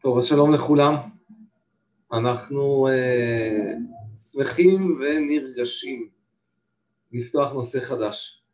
טוב, אז שלום לכולם. אנחנו שמחים ונרגשים לפתוח נושא חדש.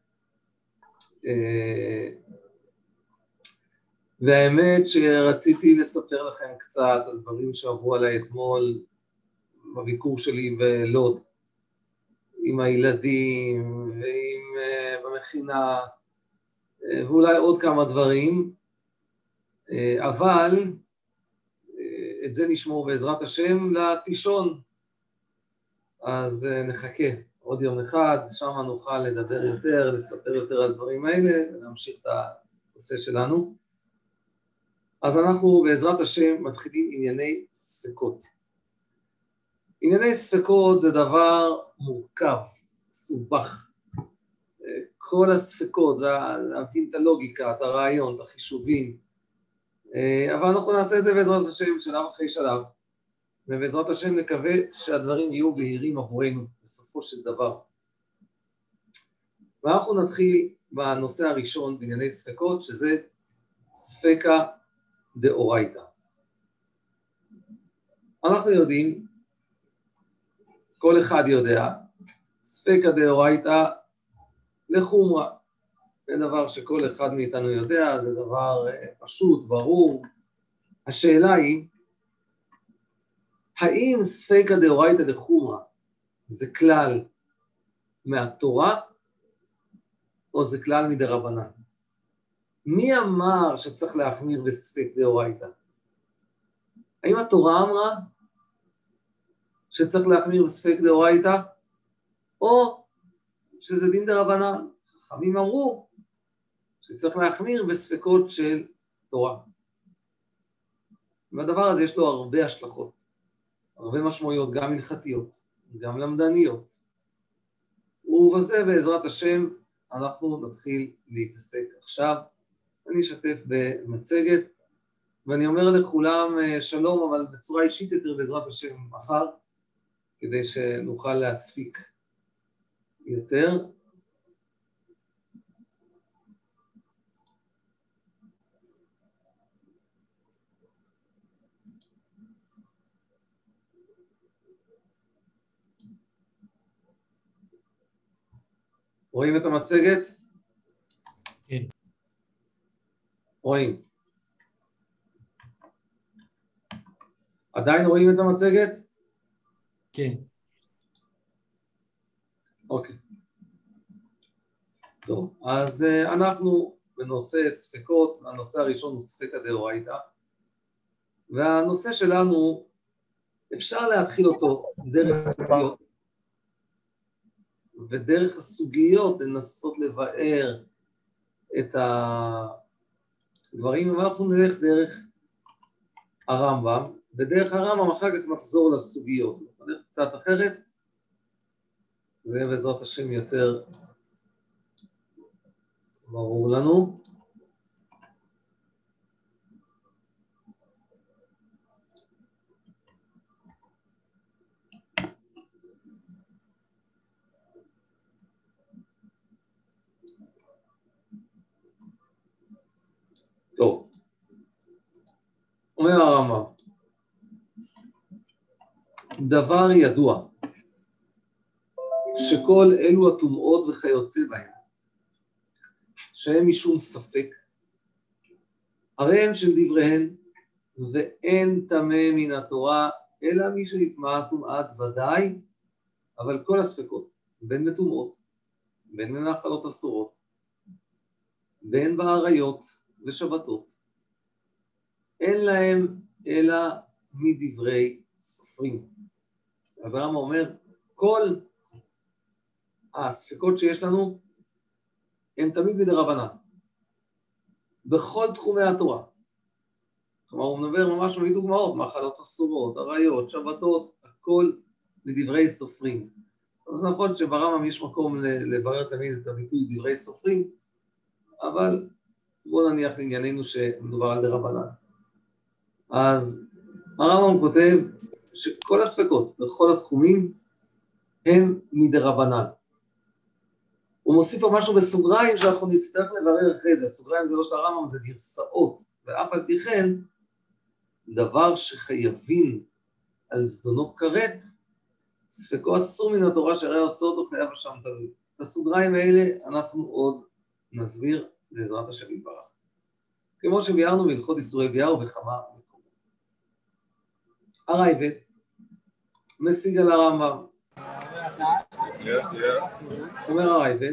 והאמת שרציתי לספר לכם קצת על דברים שעברו עליי אתמול בביקור שלי בלוד, עם הילדים ועם במכינה, ואולי עוד כמה דברים, אבל את זה נשמור בעזרת השם לתישון. אז נחכה עוד יום אחד, שם נוכל לדבר יותר, לספר יותר על דברים האלה, ונמשיך את הנושא שלנו. אז אנחנו בעזרת השם מתחילים ענייני ספקות. ענייני ספקות זה דבר מורכב, סובך. כל הספקות, להבין את הלוגיקה, את הרעיון, את החישובים, אבל אנחנו נעשה את זה בעזרת השם שלב אחרי שלב, ובעזרת השם נקווה שהדברים יהיו בהירים עבורנו בסופו של דבר. ואנחנו נתחיל בנושא הראשון בענייני ספקות, שזה ספקה דאורייתא. אנחנו יודעים, כל אחד יודע, ספקה דאורייתא לחומרה. זה דבר שכל אחד מאיתנו יודע, זה דבר פשוט, ברור. השאלה היא, האם ספקה דאורייתא לחומרה זה כלל מהתורה, או זה כלל מדרבנן? מי אמר שצריך להחמיר בספק דאורייתא? האם התורה אמרה שצריך להחמיר בספק דאורייתא, או שזה דין דרבנן? חכמים אמרו שצריך להחמיר בספקות של תורה. והדבר הזה יש לו הרבה השלכות, הרבה משמעויות, גם הלכתיות, גם למדניות. ובזה בעזרת השם אנחנו נתחיל להתעסק עכשיו. אני אשתף במצגת, ואני אומר לכולם שלום, אבל בצורה אישית יותר בעזרת השם מחר, כדי שנוכל להספיק יותר. רואים את המצגת? כן. רואים. עדיין רואים את המצגת? כן. אוקיי. טוב, אז אנחנו בנושא ספקות, הנושא הראשון הוא ספקה דאורייתא, והנושא שלנו, אפשר להתחיל אותו דרך סוגיות, ודרך הסוגיות לנסות לבאר את הדברים, ואנחנו נלך דרך הרמב"ם, ודרך הרמב"ם אחר כך נחזור לסוגיות, נלך קצת אחרת, זה יהיה בעזרת השם יותר ברור לנו. טוב, אומר הרמב"ם, דבר ידוע, שכל אלו הטומאות וכיוצא בהם, שהם משום ספק, הרי הם של דבריהן, ואין טמא מן התורה, אלא מי שנטמא טומאת ודאי, אבל כל הספקות, בין בטומאות, בין במאכלות אסורות, בין בעריות ושבתות, אין להם אלא מדברי סופרים. אז הרמב"ם אומר, כל הספקות שיש לנו, הם תמיד מדרבנן, בכל תחומי התורה. כלומר, הוא מדבר ממש מדוגמאות, מאכלות אסורות, עריות, שבתות, הכל מדברי סופרים. אז נכון שברמב"ם יש מקום לברר תמיד את הביטוי דברי סופרים, אבל בואו נניח לענייננו שמדובר על דרבנן. אז הרמב"ם כותב שכל הספקות בכל התחומים הם מדרבנן. הוא מוסיף פה משהו בסוגריים שאנחנו נצטרך לברר אחרי זה. הסוגריים זה לא של הרמב"ם, זה גרסאות, ואף על פי כן דבר שחייבים על זדונו כרת, ספקו אסור מן התורה שהרי עושה אותו חייב השם תלוי. את הסוגריים האלה אנחנו עוד נסביר בעזרת השם יתברך. כמו שביארנו בהלכות איסורי ביאה ובכמה מקומות. הרייבד משיג על הרמב"ם. אומר הרייבד,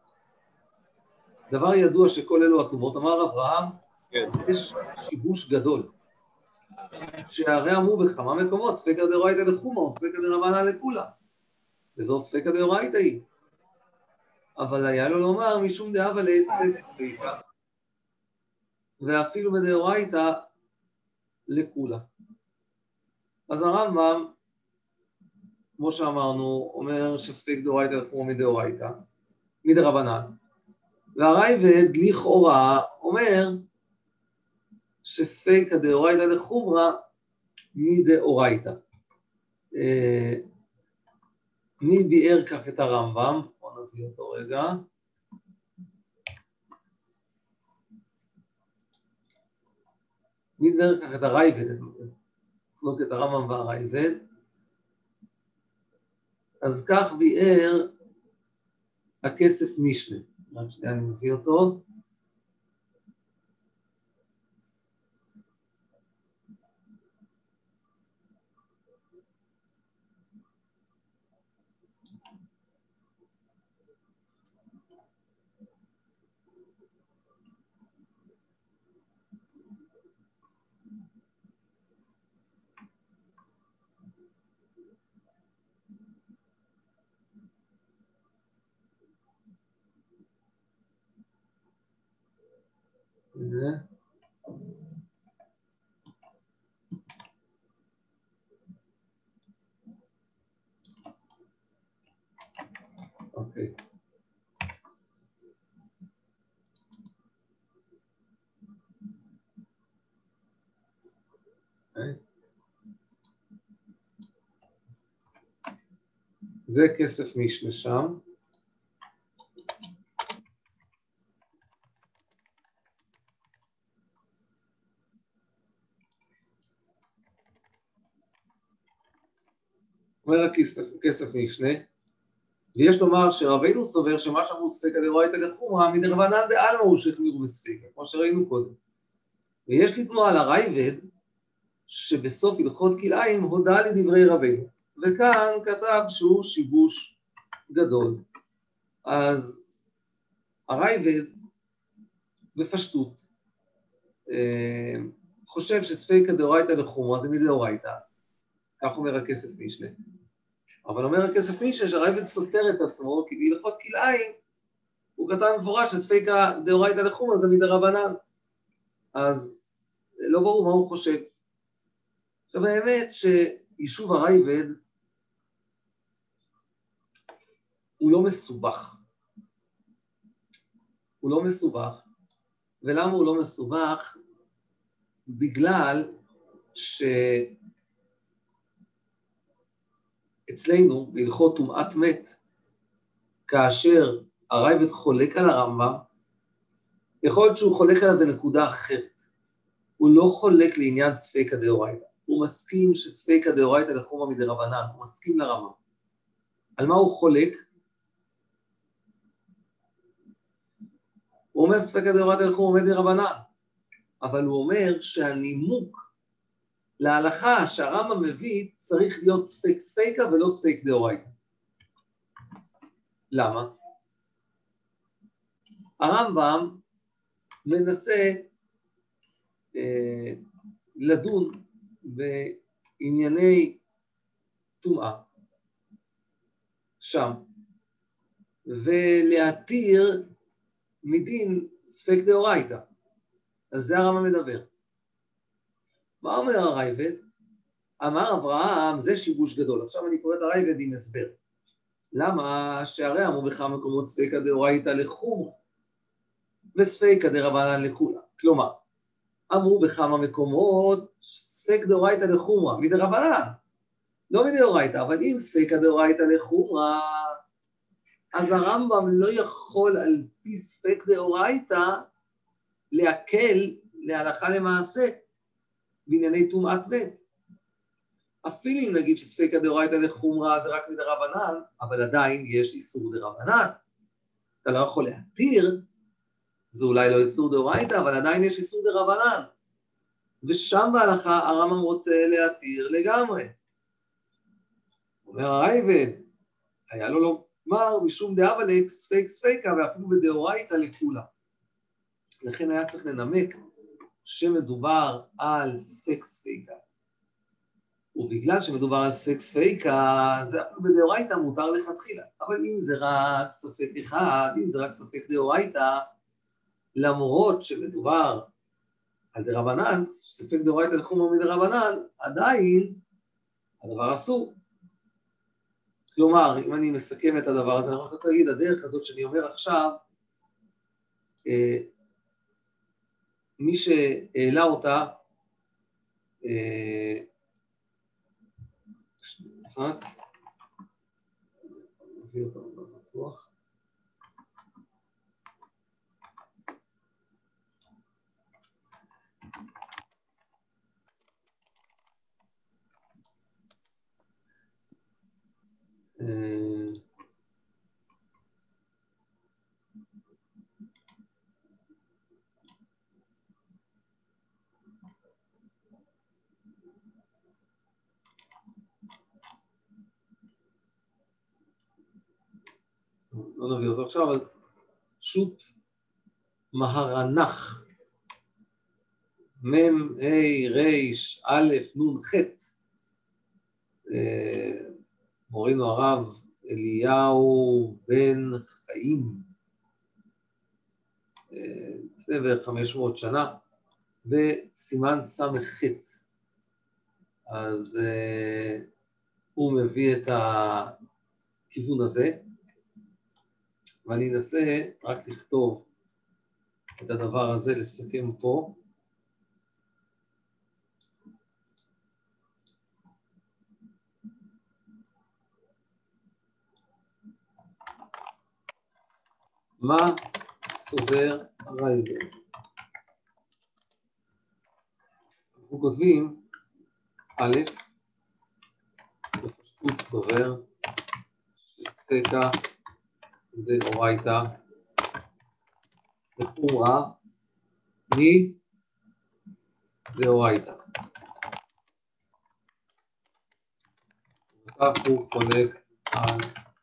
דבר ידוע שכל אלו הטומאות, אמר אברהם, יש שיבוש גדול. שהרי אמרו בכמה מקומות, ספקא דאורייתא לחומרא או ספקא דרבנן לכולה. וזו ספקא דאורייתא היא. אבל היה לו לומר משום דהווה לספק ספקא. ואפילו בדאורייתא לכולה. אז הרמב"ם, כמו שאמרנו, אומר שספק דאורייתא לחומרא מדאורייתא, מדרבנן. והרייבד לכאורה אומר שספקא דאורייתא לחומרא מדאורייתא. מי ביאר כך את הרמב"ם? בואו נביא אותו רגע. מי ביאר כך את הרייבד? נחלוק את הרמב"ם והרייבד. אז כך ביאר הכסף משנה. רק שנייה אני מביא אותו. אוקיי. זה כסף משנה שם. אומר הכסף משנה, ויש לומר שרבינו סובר שמה שאמרו ספקא דאורייתא לחומרא מדרבנן דעלמא הוא שהחמירו בספקא, כמו שראינו קודם. ויש לתמוה על הרייבד שבסוף הלכות כלאיים הודה לדברי רבינו, וכאן כתב שהוא שיבוש גדול. אז הרייבד בפשטות חושב שספקא דאורייתא לחומרא זה מדאורייתא, כך אומר הכסף משנה. אבל אומר הכסף משנה שהרייבד סותר את עצמו, כי בהלכות כלאיים הוא כתב מפורש שספקא דאורייתא לחומרא זה מדרבנן. אז לא ברור מה הוא חושב. עכשיו האמת שיישוב הרייבד הוא לא מסובך. הוא לא מסובך. ולמה הוא לא מסובך? בגלל שאצלנו בהלכות טומאת מת, כאשר הרייבד חולק על הרמב"ם, יכול להיות שהוא חולק עליו בנקודה אחרת. הוא לא חולק לעניין ספקא דאורייתא. הוא מסכים שספקא דאורייתא לחומרא מדרבנן, הוא מסכים לרמב"ם. על מה הוא חולק? הוא אומר ספקא דאורייתא לחומרא מדרבנן, אבל הוא אומר שהנימוק להלכה שהרמב"ם מביא צריך להיות ספק ספקא ולא ספק דאורייתא. למה? הרמב"ם מנסה לדון בענייני טומאה שם, ולהתיר מדין ספק דאורייתא. על זה הרמב"ם מדבר. מה אומר הרייבד? אמר אברהם, זה שיבוש גדול. עכשיו אני קורא את הרייבד עם הסבר. למה? שהרי אמרו בכמה מקומות ספקא דאורייתא לחומרא וספקא דרבנן לכולה. כלומר, אמרו בכמה מקומות ספק דאורייתא לחומרא מדרבנן, לא מדאורייתא, אבל אם ספקא דאורייתא לחומרא, אז הרמב"ם לא יכול על פי ספק דאורייתא להקל להלכה למעשה. בענייני טומאת מת. אפילו אם נגיד שספקא דאורייתא לחומרא זה רק מדרבנן, אבל עדיין יש איסור דרבנן. אתה לא יכול להתיר, זה אולי לא איסור דאורייתא, אבל עדיין יש איסור דרבנן. ושם בהלכה הרמב"ם רוצה להתיר לגמרי. אומר הרייבד, היה לו לומר משום דאבלק ספק ספקא, ואפילו בדאורייתא לכולה. לכן היה צריך לנמק שמדובר על ספק ספקא. ובגלל שמדובר על ספק ספקא, זה אפילו בדאורייתא מותר לכתחילה. אבל אם זה רק ספק אחד, אם זה רק ספק דאורייתא, למרות שמדובר על דרבנן, ספק דאורייתא לחומרא מדרבנן, עדיין הדבר אסור. כלומר, אם אני מסכם את הדבר הזה, אני רק רוצה להגיד, הדרך הזאת שאני אומר עכשיו, מי שהעלה אותה, אחת, נביא אותה בטוח. לא נביא אותו עכשיו, אבל שו"ת מהרנ"ך, מם ה' ר' א' נ' ח', מורינו הרב אליהו בן חיים, לפני בערך 500 שנה, בסימן סמ"ח. אז הוא מביא את הכיוון הזה, ואני אנסה רק לכתוב את הדבר הזה, לסכם פה. מה סובר הרייבד? אנחנו כותבים, א', בפשטות סובר, שספקא דאורייתא לחומרא מדאורייתא. וכך הוא חולק על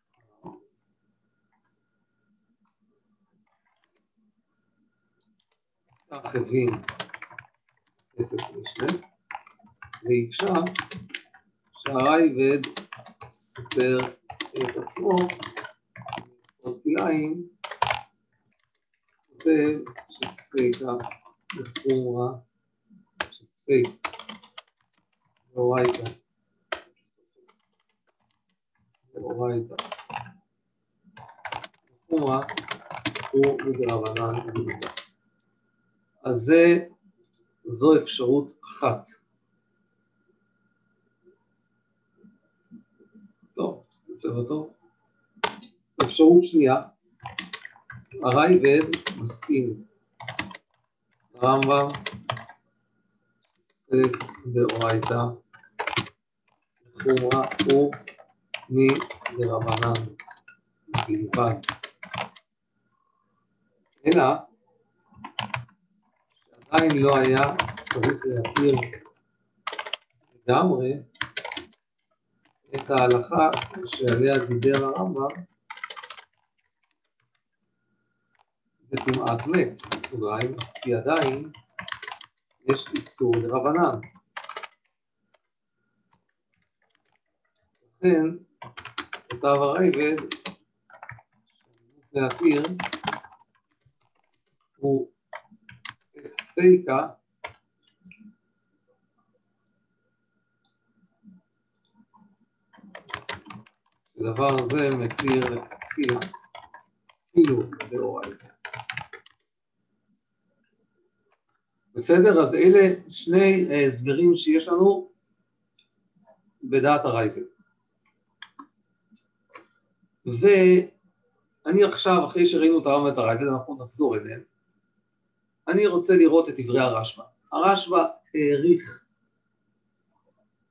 כך הבין כסף משנה, והקשה שהרייבד ספר את עצמו בכליים, כותב שספקא לחומרא, שספק דאורייתא לחומרא הוא מדרבנן בלבד. אז זו אפשרות אחת. טוב, נצא אותו. אפשרות שנייה, הרייבד מסכים הרמב"ם ספק דאורייתא לחומרא הוא מדרבנן בלבד. אלא שעדיין לא היה צריך להתיר לגמרי את ההלכה שעליה דיבר הרמב"ם בטומאת מת, בסוגריים, כי עדיין יש איסור דרבנן. לכן כתב הרייבד להתיר הוא ספקא הדבר הזה מתיר לכתחילה אפילו דאורייתא. בסדר? אז אלה שני הסברים שיש לנו בדעת הרייבד. ואני עכשיו, אחרי שראינו את הרמב"ם ואת הרייבד, אנחנו נחזור אליהם. אני רוצה לראות את דברי הרשב"א. הרשב"א העריך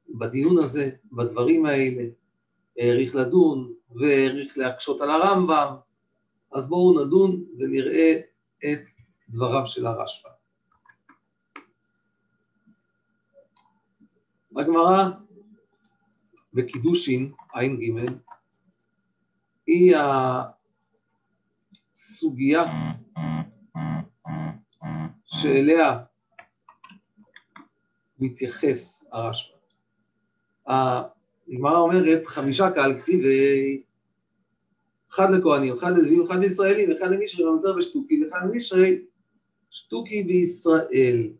בדיון הזה, בדברים האלה, העריך לדון והעריך להקשות על הרמב"ם, אז בואו נדון ונראה את דבריו של הרשב"א. הגמרא בקידושין עין ג' היא הסוגיה שאליה מתייחס הרשב"א. הגמרא אומרת 5 קהל כתיבי, 1 לכהנים, 1 ללווים, 1 לישראלים, 1 למישרי ממזר ושטוקי, 1 למישרי שטוקי בישראל.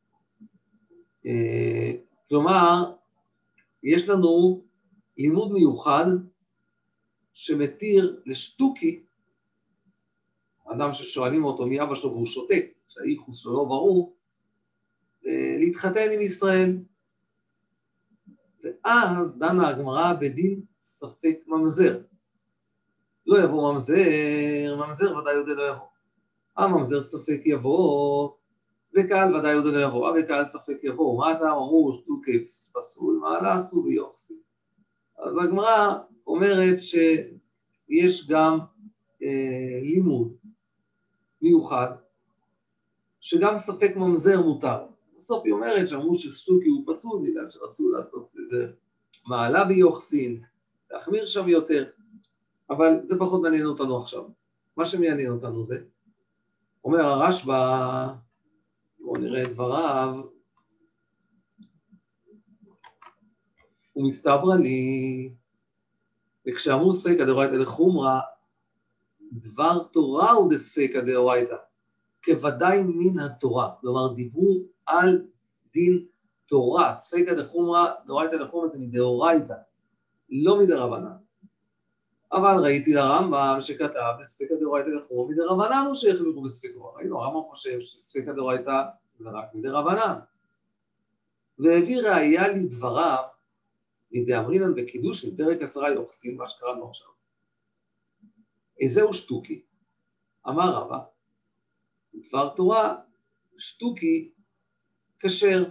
כלומר, יש לנו לימוד מיוחד שמתיר לשטוקי, אדם ששואלים אותו מי אבא שלו והוא שותק, שהייחוס שלו לא ברור, להתחתן עם ישראל. ואז דנה הגמרא בדין ספק ממזר. לא יבוא ממזר, ממזר ודאי עוד לא יבוא. הממזר ספק יבוא, וקהל ודאי עוד לא יבוא. וקהל ספק יבוא. מה אתה אמרו? שטוקי פסול, מה לעשו ביוחסין? אז הגמרא אומרת שיש גם לימוד מיוחד, שגם ספק ממזר מותר. בסוף היא אומרת שאמרו ששטוקי הוא פסול, בגלל שרצו לעשות איזה מעלה ביוחסין, להחמיר שם יותר, אבל זה פחות מעניין אותנו עכשיו. מה שמעניין אותנו זה, אומר הרשב"א, בואו נראה את דבריו, הוא מסתברא לי, וכשאמרו ספקא דאורייתא לחומרא, דבר תורה הוא דספקא דאורייתא, כוודאי מן התורה, כלומר דיבור על דין תורה, ספקא דחומרא, דאורייתא לחומרא זה מדאורייתא, לא מדרבנן. אבל ראיתי לרמב"ם שכתב בספקא דאורייתא לחומרא מדרבנן הוא שהחמירו בספקא, ראינו, הרמב"ם חושב שספקא דאורייתא זה רק מדרבנן. והביא ראיה לדבריו, מדאמרינן בקידושין, פרק 10 יוחסין, מה שקראנו עכשיו. איזהו שטוקי? אמר רבא, דבר תורה, שטוקי כשר.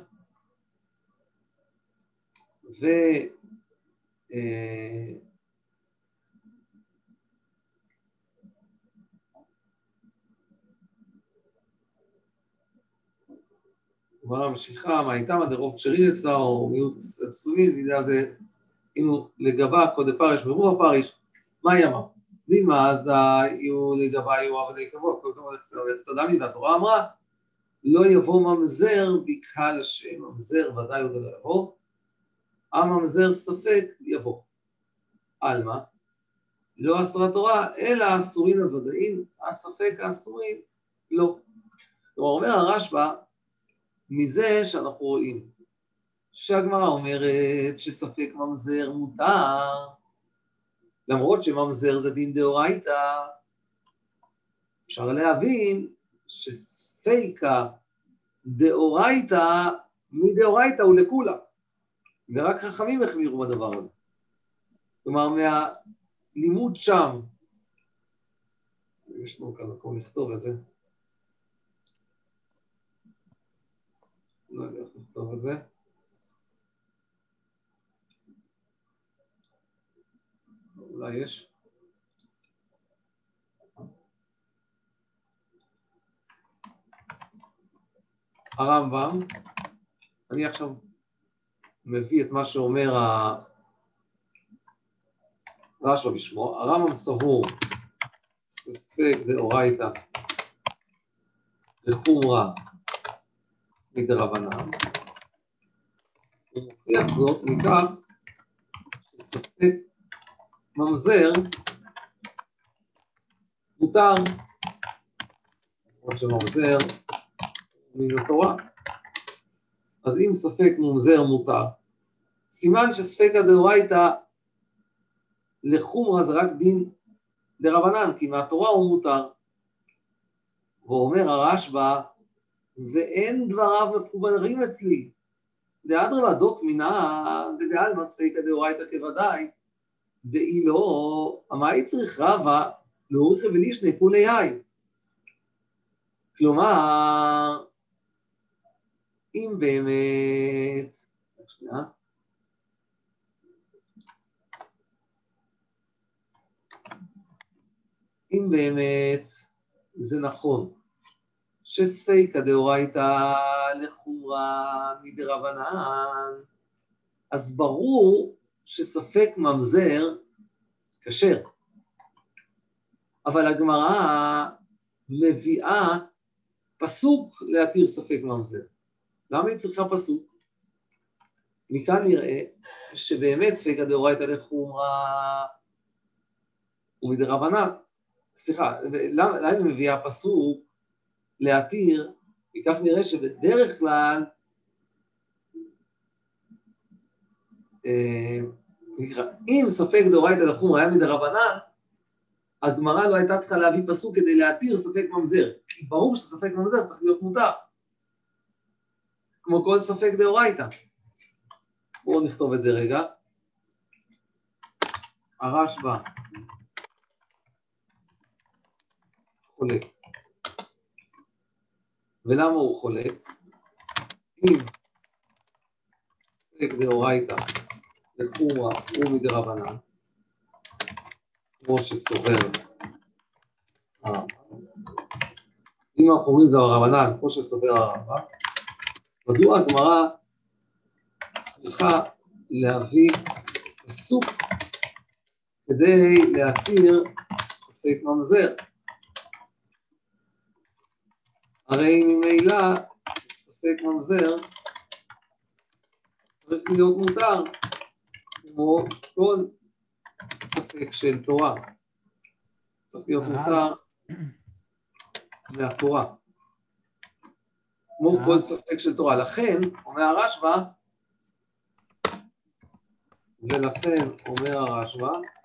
גמרא ממשיכה, מה איתם דרוב כשרין אצלה, או מיעוט פסולין, וידע זה, אינו לגבה קודי פריש ורוב הפריש, מה יאמר? דימה אז יהיו לגבה יהיו עבדי כבוד, כל כבוד יחצדמי, והתורה אמרה, לא יבוא ממזר בקהל השם, ממזר ודאי עוד לא יבוא, הממזר ספק יבוא. על מה? לא אסרה תורה, אלא אסורין הוודאים, הספק האסורים לא. כלומר, אומר הרשב"א, מזה שאנחנו רואים, שהגמרא אומרת שספק ממזר מותר, למרות שממזר זה דין דאורייתא, אפשר להבין שספקא דאורייתא מדאורייתא הוא לכולה, ורק חכמים החמירו בדבר הזה. כלומר, מהלימוד שם, יש לנו כאן מקום לכתוב את זה, לא יודע איך לכתוב את זה, אולי יש. הרמב"ם, אני עכשיו מביא את מה שאומר הרשב"א בשמו, הרמב"ם סבור ספק דאורייתא לחומרא מדרבנן, הוא מוכיח זאת מכך שספק ממזר מותר, למרות שממזר מן התורה. אז אם ספק ממזר מותר, סימן שספקא דאורייתא לחומרא זה רק דין דרבנן, כי מהתורה הוא מותר. ואומר הרשב"א, ואין דבריו מקובלים אצלי. דאדרבא דוק מינא דעלמא ספקא דאורייתא כוודאי, דאי לא, מה היא צריך רבא לאוריכא ולישנא כולי היי. כלומר, אם באמת, שנייה, אם באמת זה נכון, שספיקא דאורייתא לחומרא מדרבנן, אז ברור שספק ממזר כשר. אבל הגמרא מביאה פסוק להתיר ספק ממזר. למה היא צריכה פסוק? מכאן נראה שבאמת ספיקא דאורייתא לחומרא ומדרבנן, סליחה, למה היא מביאה פסוק להתיר? וכך נראה שבדרך כלל אם ספק דאורייתא לחומרא היה מדרבנן, הגמרא לא הייתה צריכה להביא פסוק כדי להתיר ספק ממזר, כי ברור שספק ממזר צריך להיות מותר, כמו כל ספק דאורייתא. בואו נכתוב את זה רגע. הרשב"א חולק. ולמה הוא חולק? אם ספק דאורייתא לחומרא ומדרבנן, כמו שסובר הרמב"ם, אם אנחנו אומרים זה הרבנן, כמו שסובר הרמב"ם, מדוע הגמרא צריכה להביא פסוק כדי להתיר ספק ממזר? הרי ממילא ספק ממזר צריך להיות מותר, כמו כל ספק של תורה. צריך להיות מותר מהתורה. כמו כל ספק של תורה. לכן, אומר הרשב"א, ולכן אומר הרשב"א,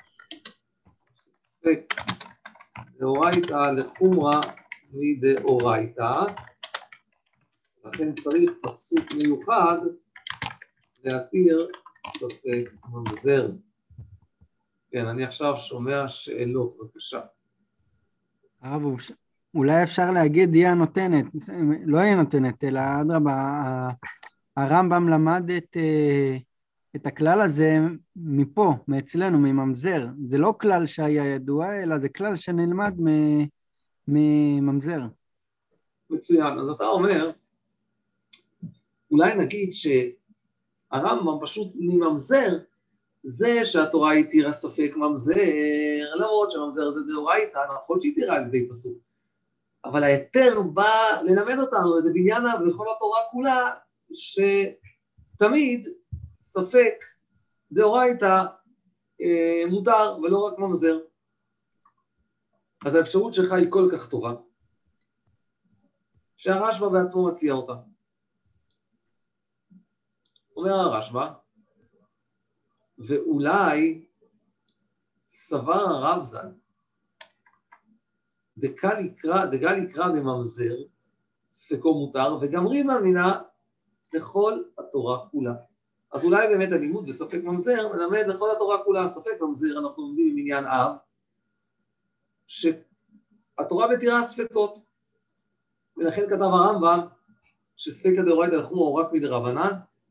ספק דאורייתא לחומרא מדאורייתא, לכן צריך פסוק מיוחד להתיר ספק ממזר. כן, אני עכשיו שומע שאלות, בבקשה. הרב, אולי אפשר להגיד היא הנותנת, לא היא הנותנת, אלא אדרבה, הרמב"ם למד את הכלל הזה מפה, מאצלנו, מממזר. זה לא כלל שהיה ידוע, אלא זה כלל שנלמד מממזר. מצוין, אז אתה אומר, אולי נגיד שהרמב"ם פשוט מממזר, זה שהתורה התירה ספק ממזר, למרות שממזר זה דאורייתא, נכון שהיא תירה על ידי פסוק. אבל היתר בא ללמד אותנו, איזה בניינה בכל התורה כולה, שתמיד ספק דאורייתא מותר, ולא רק ממזר. אז האפשרות שלך היא כל כך טובה, שהרשב"א בעצמו מציע אותה. אומר הרשב"א, ואולי סבר הרב ז"ל, דגל יקרא בממזר, ספקו מותר, וגם רינה מינה לכל התורה כולה. אז אולי באמת הלימוד בספק ממזר מלמד לכל התורה כולה. ספק ממזר אנחנו לומדים עם עניין אב, שהתורה מתירה ספקות, ולכן כתב הרמב"ם שספקא דאורייתא לחומרא הוא רק מדרבנן,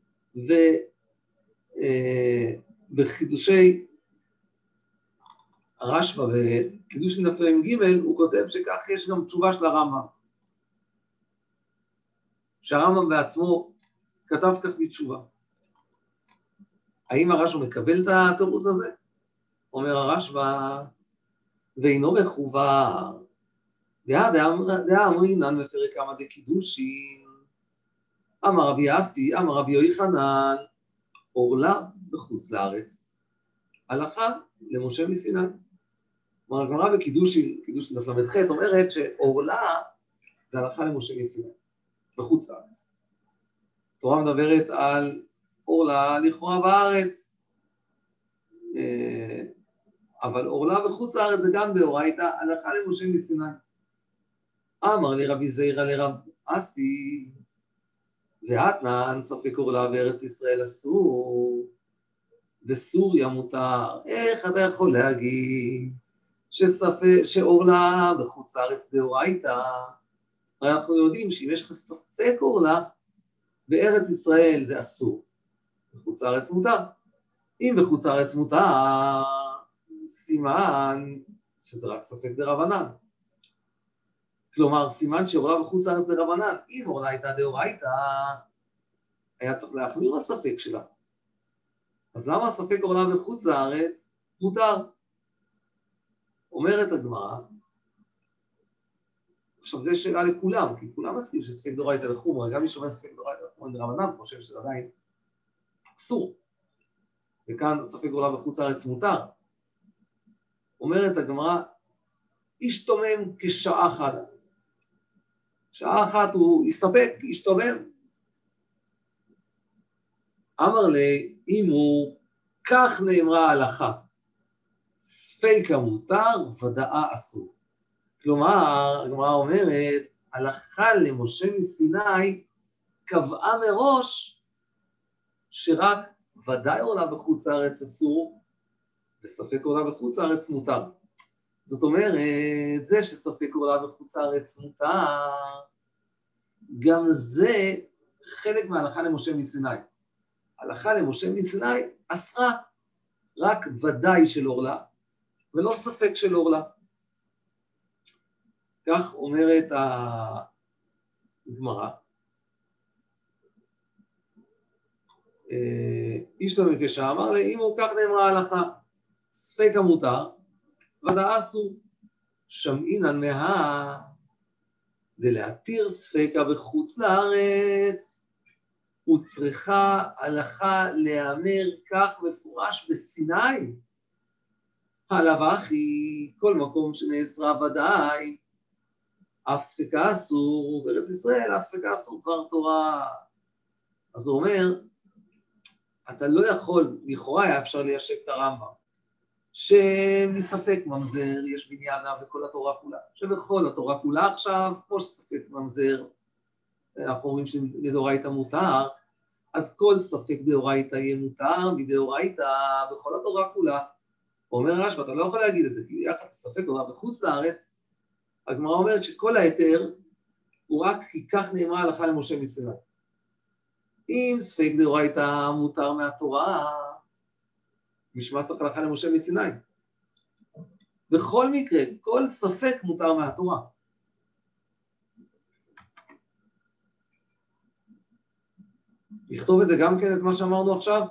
ובחידושי הרשב"א בקידושין דף ג' הוא כותב שכך יש גם תשובה של הרמב"ם, שהרמב"ם בעצמו כתב כך בתשובה. האם הרשב"א מקבל את התירוץ הזה? אומר הרשב"א, ואינו מחובר, דאמרינן בפרק כמה דקידושין, אמר רבי אסי, אמר רבי יוחנן, עורלה בחוץ לארץ, הלכה למשה מסיני. כלומר, הגמרא בקידושין, קידושין דף ל"ח, אומרת שעורלה זה הלכה למשה מסיני, בחוץ לארץ. התורה מדברת על עורלה לכאורה בארץ, אבל עורלה בחוץ לארץ זה גם דאורייתא, הלכה למשה מסיני. אמר לי רבי זעירא לרב אסי, ואתנן ספק עורלה בארץ ישראל אסור, בסוריה מותר. איך אתה יכול להגיד שעורלה בחוץ לארץ דאורייתא? הרי אנחנו יודעים שאם יש לך ספק עורלה, בארץ ישראל זה אסור, בחוץ לארץ מותר. אם בחוץ לארץ מותר, סימן שזה רק ספק דרבנן. כלומר, סימן שעורלה בחוץ לארץ דרבנן. אם עורלה הייתה דאורייתא, היה צריך להחמיר הספק שלה. אז למה הספק עורלה בחוץ לארץ מותר? אומרת הגמרא, עכשיו זו שאלה לכולם, כי כולם מסכים שספק דאורייתא לחומרא, גם מי שאומר ספק דאורייתא לחומרא דרבנן חושב שזה עדיין אסור. וכאן ספק עורלה בחוץ לארץ מותר. אומרת הגמרא, השתומם כשעה אחת. שעה אחת הוא הסתפק, השתומם. אמר לי, אם הוא כך נאמרה ההלכה, ספיקה מותר, ודאה אסור. כלומר, הגמרא אומרת, הלכה למשה מסיני קבעה מראש שרק ודאי עולה בחוץ לארץ אסור, וספק עולה בחוץ לארץ מותר. זאת אומרת, זה שספק עולה בחוץ לארץ מותר, גם זה חלק מההלכה למשה מסיני. ההלכה למשה מסיני אסרה רק ודאי של עורלה, ולא ספק של עורלה. כך אומרת הגמרא. איש לא מקשה, אמר לי, אם הוא כך נאמרה ההלכה, ספק המותר, ודאה אסור. שמעינן מה דלהתיר ספקה בחוץ לארץ, וצריכה הלכה להיאמר כך מפורש בסיני. הלאה אחי, כל מקום שנאסרה ודאי, אף ספקה אסור, בארץ ישראל אף ספקה אסור דבר תורה. אז הוא אומר, אתה לא יכול, לכאורה היה אפשר ליישב את הרמב"ם, שמספק ממזר יש בניינה בכל התורה כולה, שבכל התורה כולה עכשיו, כמו שספק ממזר, אנחנו אומרים שדאורייתא מותר, אז כל ספק דאורייתא יהיה מותר, מדאורייתא בכל התורה כולה. אומר רש"י, אתה לא יכול להגיד את זה, כי יחד ספק עולה בחוץ לארץ, הגמרא אומרת שכל ההיתר הוא רק כי כך נאמרה הלכה למשה מסיני. אם ספק דאורייתא מותר מהתורה, משמע צריך הלכה למשה מסיני. בכל מקרה, כל ספק מותר מהתורה. נכתוב את זה גם כן, את מה שאמרנו עכשיו?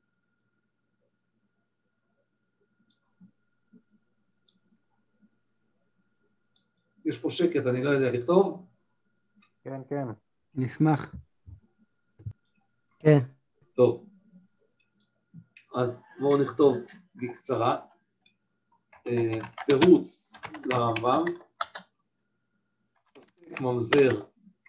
יש פה שקט, אני לא יודע לכתוב? כן, כן. נשמח. כן. טוב. אז בואו נכתוב בקצרה. תירוץ לרמב"ם. ספק ממזר.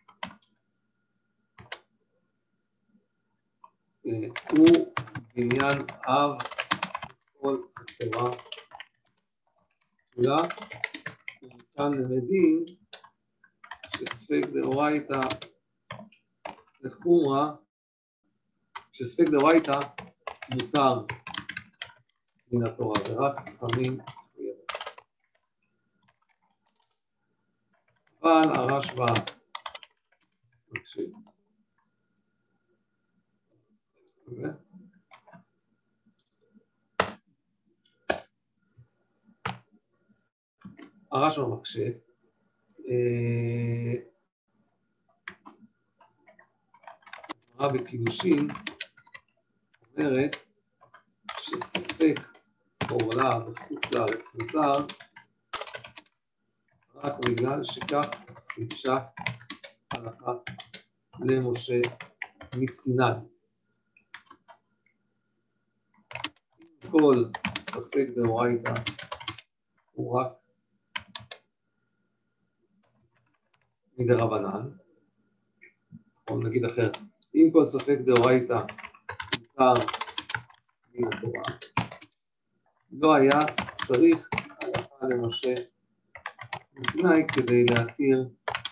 הוא בניין אב כל התורה כולה. וכאן למדים שספק דאורייתא לחומרא, שספק דאורייתא מותר מן התורה, ורק חכמים ידעו. אבל הרשב"א מקשיב. הרשב"א מקשה, הגמרא בקידושין אומרת שספק עורלה בחוץ לארץ מותר רק בגלל שכך חידשה הלכה למשה מסיני. כל ספק דאורייתא הוא רק מדרבנן, או נגיד אחר, אם כל ספק דאורייתא מותר מן התורה, לא היה צריך הלכה למשה מסיני כדי להתיר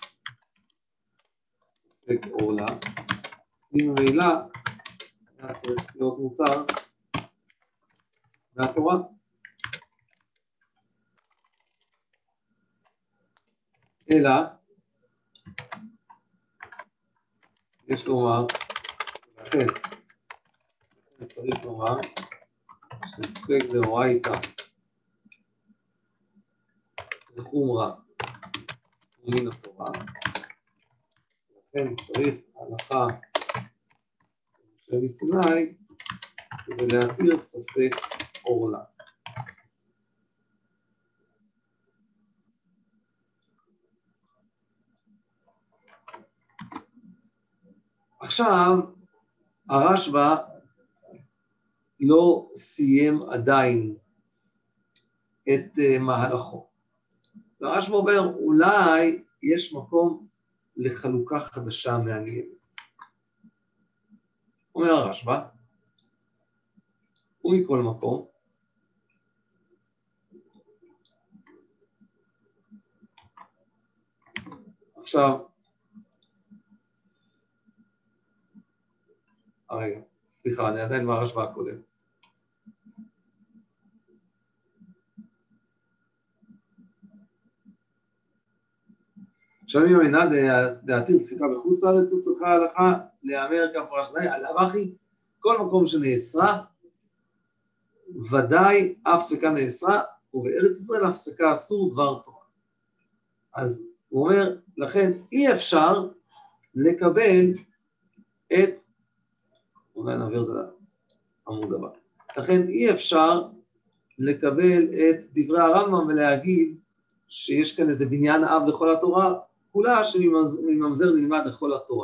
ספק עורלה, ממילא היה צריך להיות מותר מהתורה. אלא יש לומר, לכן צריך לומר שספק דאורייתא לחומרה מן התורה, לכן צריך הלכה של מסיני כדי להתיר ספק עורלה. עכשיו, הרשב"א לא סיים עדיין את מהלכו. והרשב"א אומר, אולי יש מקום לחלוקה חדשה מעניינת. אומר הרשב"א, ומכל מקום, עכשיו, רגע, סליחה, אני עדיין מהרשב"א הקודם. שמים המנה להתיר ספיקה בחוץ לארץ, הוא צריכה הלכה להיאמר כמפורש די, על אבחי, כל מקום שנאסרה, ודאי אף ספיקה נאסרה, ובארץ ישראל אף ספיקה אסור דבר תורה. אז הוא אומר, לכן אי אפשר לקבל את, אולי נעביר את זה לעמוד הבא, לכן אי אפשר לקבל את דברי הרמב"ם ולהגיד שיש כאן איזה בניין אב לכל התורה, כולה שמממזר נלמד לכל התורה.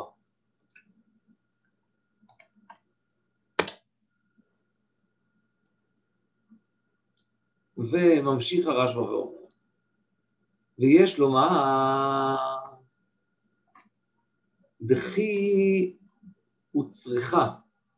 וממשיך הרשב"א ואומר, ויש לומר, דכי וצריכה,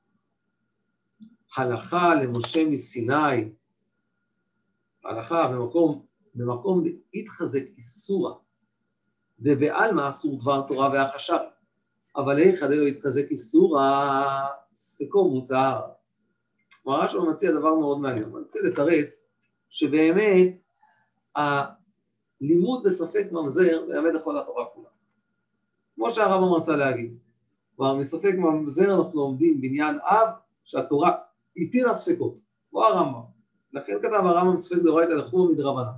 הלכה למשה מסיני, הלכה במקום להתחזק איסורה, דבעלמא אסור דבר תורה והחשב, אבל איך עד לא יתחזק איסורה, ספקו מותר. הרשב"א מציע דבר מאוד מעניין, הוא מציע לתרץ שבאמת הלימוד בספק ממזר מלמד לכל התורה כולה. כמו שהרמב"ם רצה להגיד, כלומר מספק ממזר אנחנו לומדים בניין אב שהתורה התירה ספקות, או הרמב"ם. לכן כתב הרמב"ם ספק דאורייתא לחומרא מדרבנן.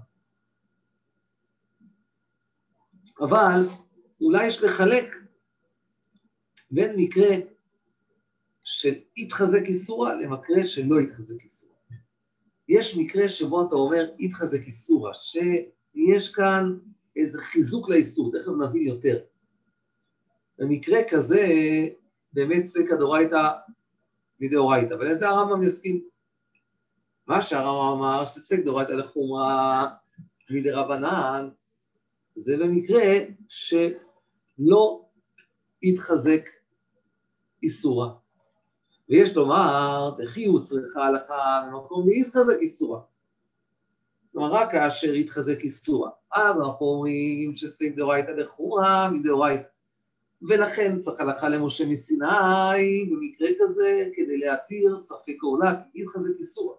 אבל אולי יש לחלק בין מקרה של התחזק איסורה למקרה שלא התחזק איסורה. יש מקרה שבו אתה אומר התחזק איסורה, שיש כאן איזה חיזוק לאיסור, תכף נבין יותר. במקרה כזה באמת ספקא דאורייתא מדאורייתא, ולזה הרמב"ם יסכים. מה שהרמב"ם אמר שספק דאורייתא לחומרא מדרבנן, זה במקרה שלא התחזק איסורה. ויש לומר, דכי וצריכה הלכה במקום להתחזק איסורה. כלומר, רק כאשר התחזק איסורה. אז אנחנו אומרים שספק דאורייתא לחומרא מדאורייתא. ולכן צריך הלכה למשה מסיני במקרה כזה, כדי להתיר ספק עורלה, כי התחזק איסורה.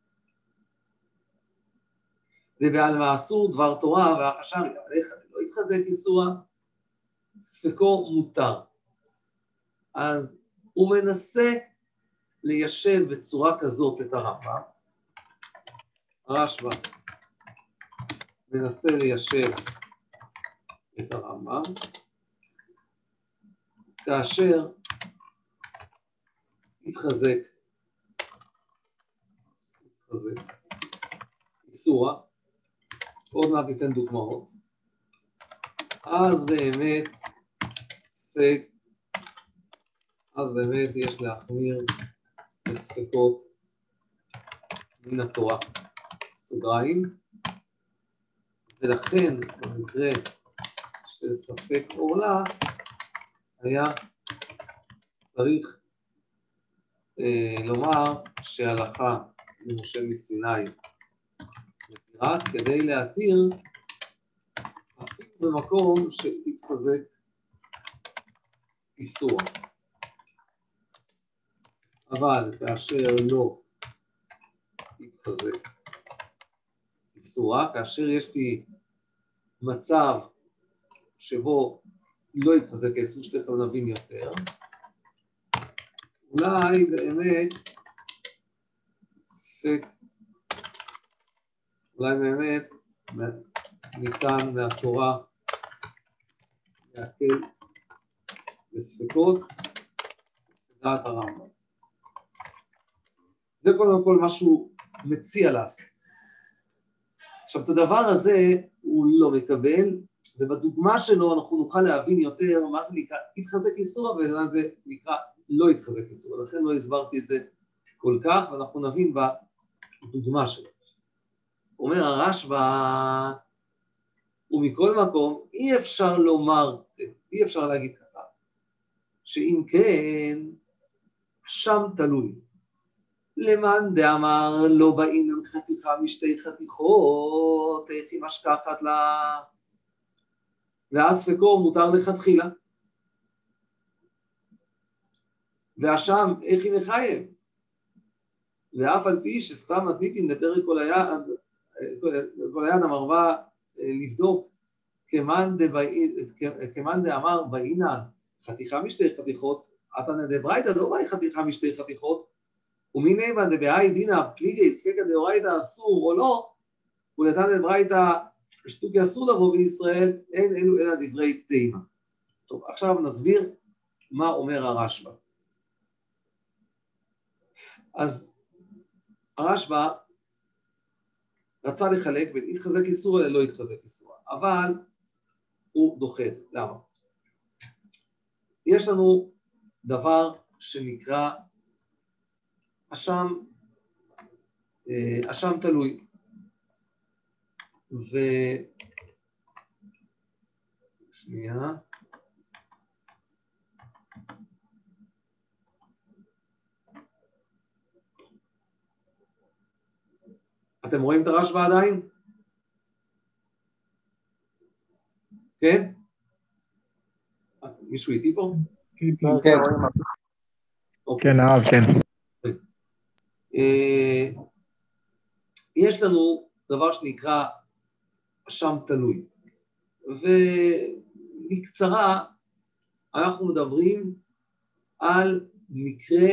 ובעלמא אסור דבר תורה והחשב, אבל איך לא התחזק איסורה, ספקו מותר. אז הוא מנסה ליישב בצורה כזאת את הרמב"ם. הרשב"א מנסה ליישב את הרמב"ם, כאשר התחזק איסורה, עוד מעט ניתן דוגמאות, אז באמת ספק, אז באמת יש להחמיר בספקות מן התורה, סוגריים, ולכן במקרה של ספק עורלה, היה צריך לומר שההלכה למשה מסיני מתירה כדי להתיר אפילו במקום שהתחזק איסור. אבל כאשר לא התחזק איסורה, כאשר יש לי מצב שבו לא התחזק האיסור, שתכף נבין יותר, אולי באמת ספק, אולי באמת ניתן מהתורה להקל בספקות לדעת הרמב"ם. זה קודם כל מה שהוא מציע לעשות. עכשיו, את הדבר הזה הוא לא מקבל, ובדוגמה שלו אנחנו נוכל להבין יותר מה זה נקרא התחזק איסור, ומה זה נקרא לא התחזק איסור. לכן לא הסברתי את זה כל כך, ואנחנו נבין בדוגמה שלו. הוא אומר, הרשב"א, ומכל מקום, אי אפשר לומר, אי אפשר להגיד ככה, שאם כן, שם תלוי. למאן דאמר לא באינן חתיכה משתי חתיכות, איך היא משכחת לה, והספקו מותר לכתחילה. והשם, איך היא מחייב? ואף על פי שסתם מתניתין לפרק כל היד המרבה לבדוק, כמאן דאמר באינן חתיכה משתי חתיכות, עתנא דברייתא לא באי חתיכה משתי חתיכות, ומי נאמן דבהאי דינא פליגי ספקא דאורייתא אסור או לא, ולתנא דברייתא שטוקי אסור לבוא בישראל, אין אלו אלא דברי תימא. טוב, עכשיו נסביר מה אומר הרשב"א. אז הרשב"א רצה לחלק בין התחזק איסור אלא לא התחזק איסור, אבל הוא דוחה את זה. למה? יש לנו דבר שנקרא אשם תלוי, שנייה. אתם רואים את הרשב"א עדיין? כן? מישהו איתי פה? כן. כן, הרב, כן. יש לנו דבר שנקרא אשם תלוי, ובקצרה אנחנו מדברים על מקרה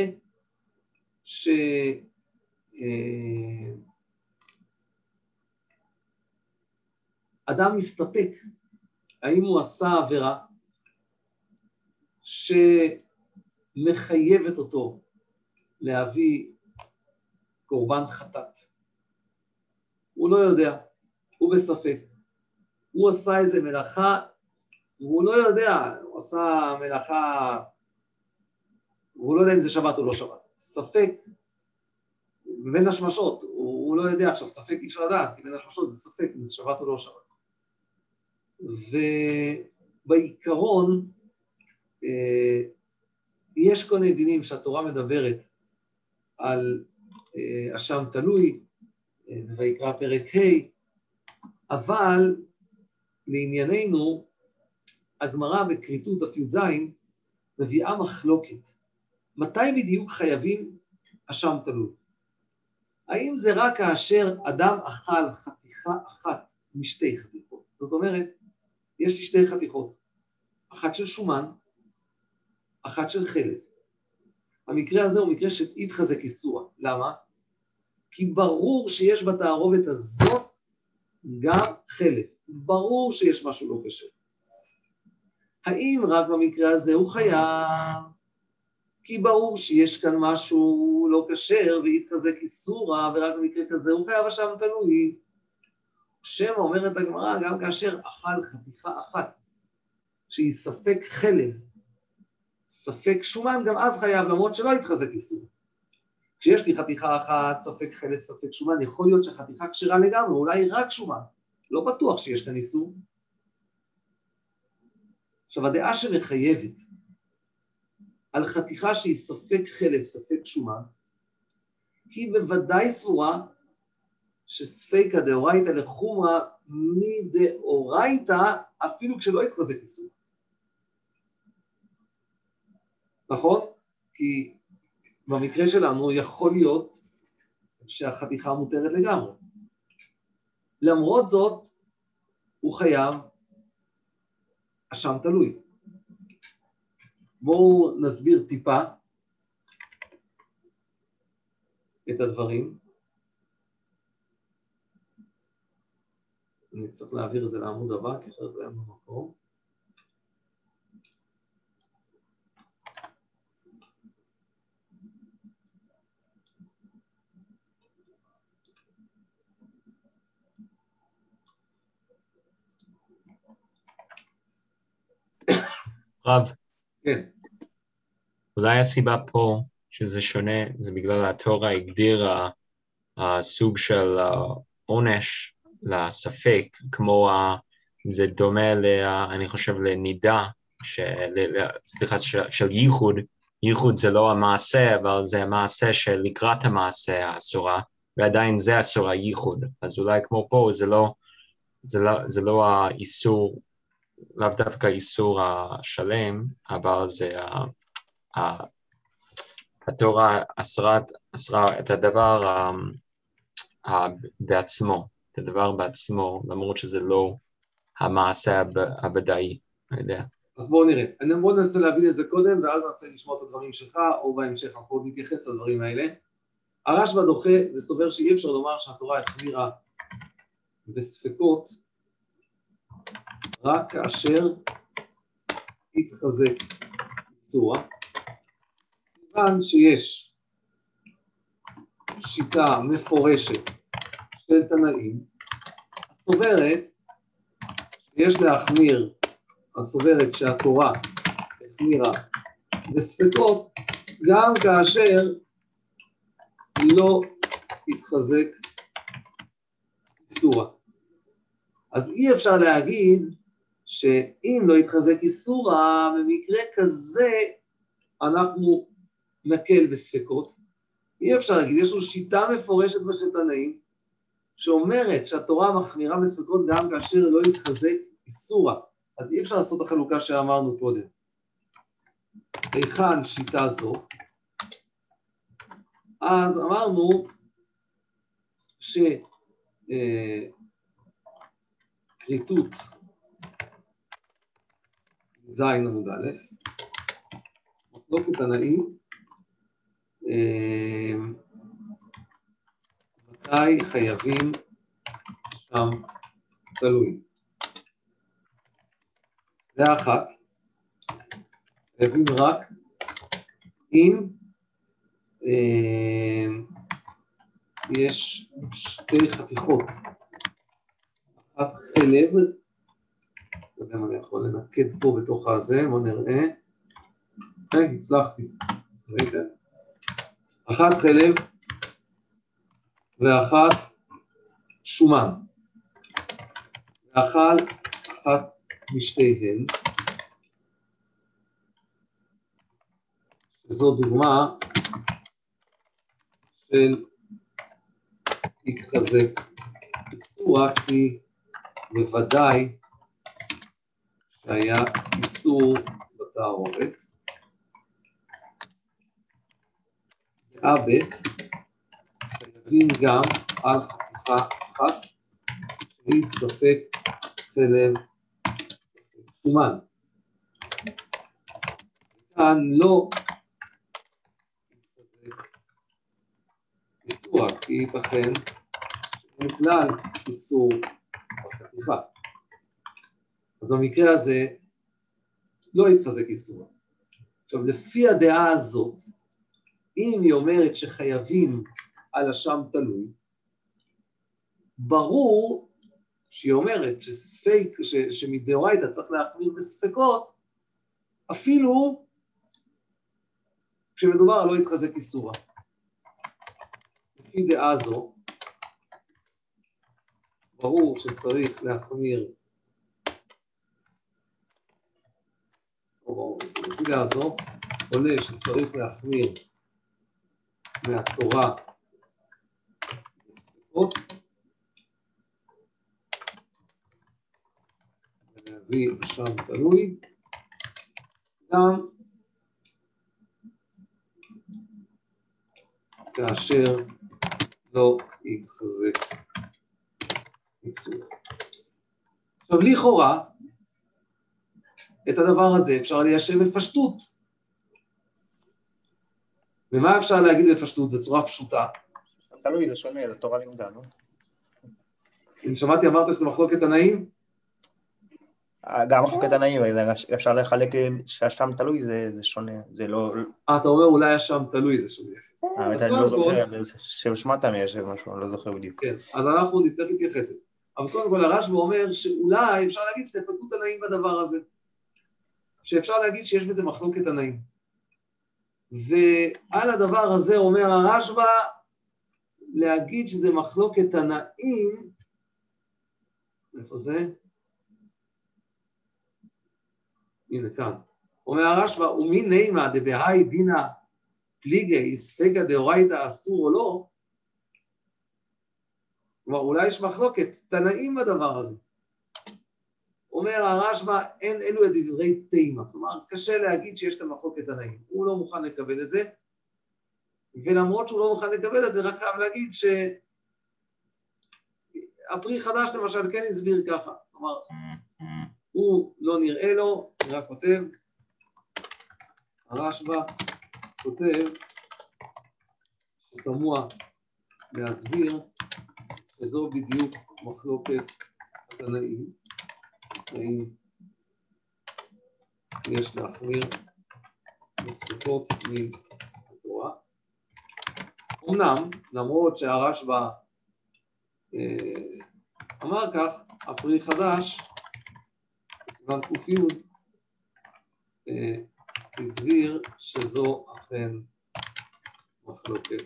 אדם מסתפק האם הוא עשה עבירה שמחייבת אותו להביא קורבן חטאת. הוא לא יודע, הוא בספק. הוא עשה איזה מלאכה, והוא לא יודע, הוא עשה מלאכה, והוא לא יודע אם זה שבת או לא שבת. ספק, בין השמשות, הוא לא יודע עכשיו, ספק אי אפשר לדעת, כי בין השמשות זה ספק אם זה שבת או לא שבת. ובעיקרון, יש כל מיני דינים שהתורה מדברת על אשם תלוי, ויקרא פרק ה', אבל לענייננו, הגמרא בכריתות דף י"ז מביאה מחלוקת. מתי בדיוק חייבים אשם תלוי? האם זה רק כאשר אדם אכל חתיכה אחת משתי חתיכות? זאת אומרת, יש לי שתי חתיכות, אחת של שומן, אחת של חלב. המקרה הזה הוא מקרה של התחזק איסור. למה? כי ברור שיש בתערובת הזאת גם חלב. ברור שיש משהו לא כשר. האם רק במקרה הזה הוא חייב? כי ברור שיש כאן משהו לא כשר והתחזק איסורה, ורק במקרה כזה הוא חייב אשם תלוי. שמא אומרת הגמרא, גם כאשר אכל חתיכה אחת, שהיא ספק חלב, ספק שומן, גם אז חייב, למרות שלא התחזק איסור. כשיש לי חתיכה אחת, ספק חלב, ספק שומן, יכול להיות שחתיכה כשרה לגמרי, אולי רק שומן. לא בטוח שיש כאן איסור. עכשיו, הדעה שמחייבת על חתיכה שהיא ספק חלב, ספק שומן, היא בוודאי סבורה שספיקא דאורייתא לחומרא מדאורייתא, אפילו כשלא יתחזק איסור. נכון? כי במקרה שלנו יכול להיות שהחתיכה מותרת לגמרי. למרות זאת, הוא חייב אשם תלוי. בואו נסביר טיפה את הדברים. אני צריך להעביר את זה לעמוד הבא, כי אחרת לא היה במקום. רב, כן. אולי הסיבה פה שזה שונה, זה בגלל התורה הגדירה סוג של עונש לספק, כמו זה דומה, אני חושב, לנידה, סליחה, של ייחוד. ייחוד זה לא המעשה, אבל זה המעשה שלקראת המעשה האסורה, ועדיין זה אסור הייחוד. אז אולי כמו פה, זה לא האיסור, לאו דווקא איסור השלם, אבל זה התורה אסרה את הדבר בעצמו, את הדבר בעצמו, למרות שזה לא המעשה הוודאי, אני יודע. אז בואו נראה, בואו ננסה להבין את זה קודם, ואז ננסה לשמוע את הדברים שלך, או בהמשך אנחנו נתייחס לדברים האלה. הרשב"א דוחה וסובר שאי אפשר לומר שהתורה החמירה בספקות, רק כאשר התחזק איסורה, כיוון שיש שיטה מפורשת של תנאים, הסוברת שהתורה החמירה בספקות, גם כאשר לא התחזק איסורה. אז אי אפשר להגיד שאם לא התחזק איסורה, במקרה כזה אנחנו נקל בספקות. אי אפשר להגיד, יש לו שיטה מפורשת בשתנאים, שאומרת שהתורה מחמירה בספקות גם כאשר לא התחזק איסורה. אז אי אפשר לעשות את החלוקה שאמרנו קודם. היכן שיטה זו? אז אמרנו כריתות זין עמוד א', מחלוקת תנאים, מתי חייבים שם תלוי. ואחת, חייבים רק אם יש שתי חתיכות, אחת חלב, לא יודע אם אני יכול לנקד פה בתוך הזה, בוא נראה, הצלחתי, ראיתם? אחת חלב ואחת שומן, ואכל אחת משתיהן, זו דוגמה של התחזק איסורה, כי בוודאי שהיה איסור בתערובת. והבית חייבים גם על חתיכה אחת שהיא ספק חלב ספק שומן. כאן לא התחזק איסורה, כי ייתכן שאין כלל איסור בחתיכה. אז במקרה הזה לא התחזק איסורה. עכשיו, לפי הדעה הזאת, אם היא אומרת שחייבים על השם תלוי, ברור שהיא אומרת שספק, שמדאורייתא צריך להחמיר בספקות, אפילו כשמדובר על לא התחזק איסורה. לפי דעה זו, ברור שצריך להחמיר, לפי דעה זו, עולה שצריך להחמיר מהתורה בספקות, ולהביא שם תלוי, גם כאשר לא יתחזק איסור. עכשיו, לכאורה, את הדבר הזה אפשר ליישב בפשטות. ומה אפשר להגיד בפשטות בצורה פשוטה? תלוי, זה שונה, לתורה לימדה, לא? אני שמעתי, אמרת שזה מחלוקת תנאים? גם מחלוקת תנאים, אפשר לחלק שהשם תלוי, זה שונה, זה לא... אתה אומר אולי השם תלוי, זה שונה. אני לא זוכר, ששמעתם יש משהו, אני לא זוכר בדיוק. כן, אז אנחנו נצטרך להתייחס. אבל קודם כל הרשב"א אומר שאולי אפשר להגיד שתפלגות תנאים בדבר הזה. שאפשר להגיד שיש בזה מחלוקת תנאים. ועל הדבר הזה אומר הרשב"א, להגיד שזה מחלוקת תנאים, איפה זה? הנה כאן. אומר הרשב"א, ומי נימה דבהאי דינא פליגי ספקא דאורייתא אסור או לא, כלומר אולי יש מחלוקת תנאים בדבר הזה. אומר הרשב"א, אין אלו דברי תימא, כלומר קשה להגיד שיש את המחלוקת תנאים, הוא לא מוכן לקבל את זה, ולמרות שהוא לא מוכן לקבל את זה, רק חייב להגיד שהפרי חדש למשל כן הסביר ככה, כלומר הוא לא נראה לו, אני רק כותב, הרשב"א כותב שתמוה להסביר שזו בדיוק מחלוקת התנאים, האם יש להחמיר בספקות מהתורה. אמנם, למרות שהרשב"א אמר כך, הפרי חדש, בסימן ק"י, הסביר שזו אכן מחלוקת.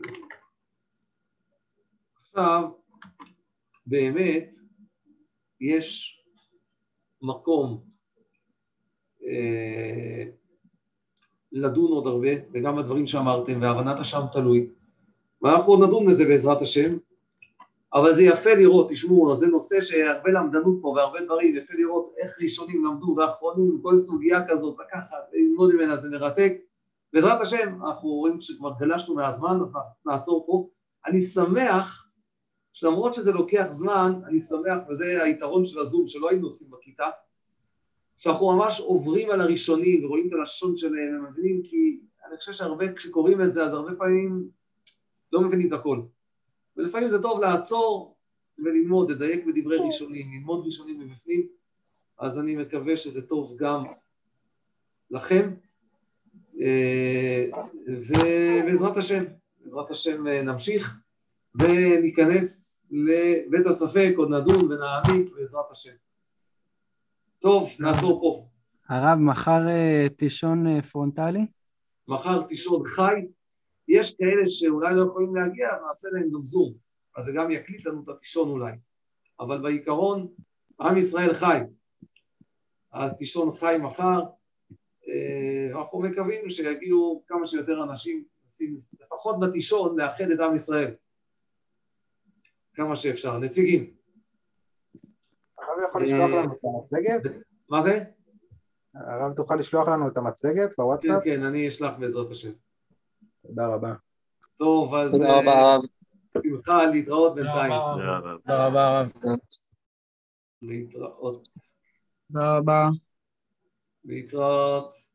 עכשיו, באמת, יש מקום לדון עוד הרבה, וגם הדברים שאמרתם, והבנת השם תלוי, ואנחנו עוד נדון בזה בעזרת השם, אבל זה יפה לראות, תשמעו, זה נושא שהרבה למדנות פה והרבה דברים, יפה לראות איך ראשונים למדו ואחרונים, כל סוגיה כזאת, לקחת, ללמוד ממנה, זה מרתק. בעזרת השם, אנחנו רואים שכבר גלשנו מהזמן, אז נעצור פה. אני שמח, שלמרות שזה לוקח זמן, אני שמח, וזה היתרון של הזום, שלא היינו עושים בכיתה, שאנחנו ממש עוברים על הראשונים ורואים את הלשון שלהם, ומבינים, כי אני חושב שהרבה, כשקוראים את זה, אז הרבה פעמים לא מבינים את הכל. ולפעמים זה טוב לעצור וללמוד, לדייק בדברי ראשונים, ללמוד ראשונים מבפנים, אז אני מקווה שזה טוב גם לכם, ובעזרת השם נמשיך, וניכנס לבית הספק, עוד נדון ונעמיק בעזרת השם. טוב, נעצור פה. הרב, מחר תישון פרונטלי? מחר תישון חי, יש כאלה שאולי לא יכולים להגיע, נעשה להם גם זום, אז זה גם יקליט לנו את התישון אולי. אבל בעיקרון, עם ישראל חי. אז תישון חי מחר, ואנחנו מקווים שיגיעו כמה שיותר אנשים, לפחות בתישון, לאחד את עם ישראל. כמה שאפשר. נציגים. הרב יכול לשלוח לנו את המצגת? מה זה? הרב תוכל לשלוח לנו את המצגת בוואטסאפ? כן, אני אשלח בעזרת השם. תודה רבה. טוב, אז תודה רבה הרב. שמחה להתראות בינתיים. תודה רבה הרב. להתראות. תודה רבה. להתראות.